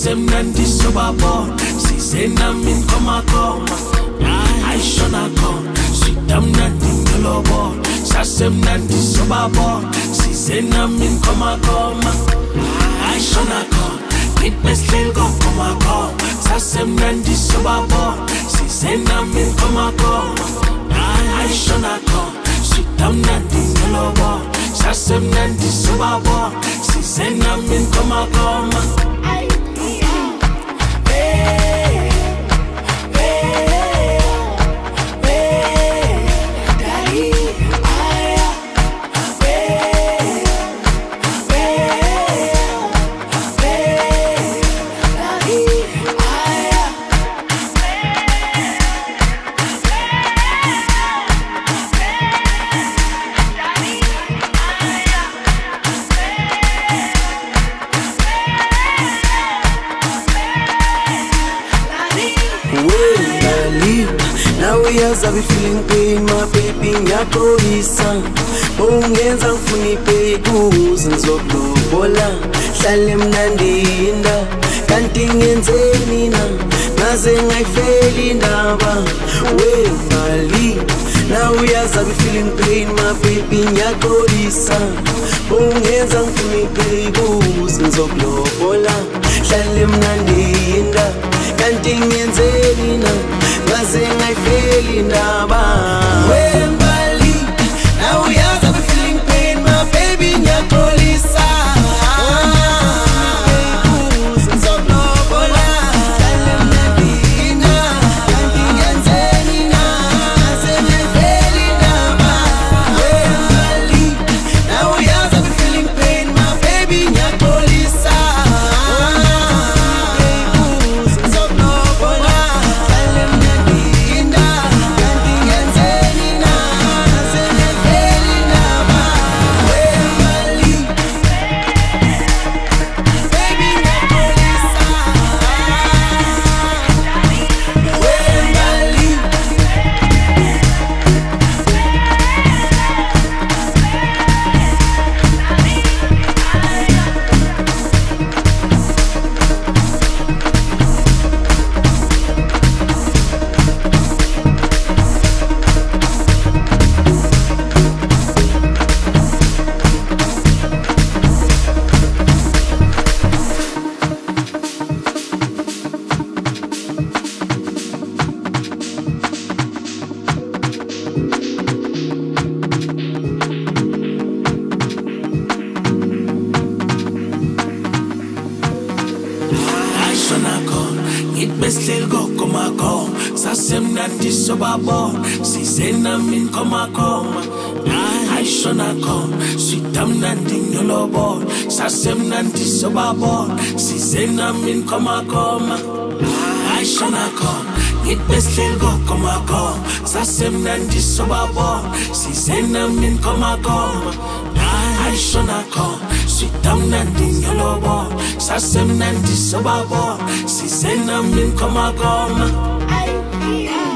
sasemnandi sobabona sizenamin komakoma ayishona khona sidamnandi ngolobona sasemnandi sobabona sizenamin komakoma ayishona khona nitmeslel komakoma sasemnandi sobabona sizenamin komakoma ayishona khona sidamnandi ngolobona sasemnandi sobabona sizenamin komakoma. Now we are be feeling pain, my baby, ngiyaxolisa ungenza ngifuna ibhekuze ngizokulobola hlale mnandinda kanti ngenzeni na ngaze ngayifeli indaba wemali. Now we are be feeling pain, my baby, ngiyaxolisa ungenza ngifuna ibhekuze ngizokulobola hlale mnandinda kanti ngenzeni na ngaze ngayifeli indaba wemali. Now we are be feeling pain, my baby, ngiyaxolisa Beslel go komako sasemnandi sobabona sizenamin komakoma ayishona khona sidamnandi ngolobona sasemnandi sobabona sizenamin komakoma ayishona khona beslel go komako sasemnandi sobabona sizenamin komakoma ayishona khona sidamnandi ngolobona sasemnandi sobabona sizenamin komakoma.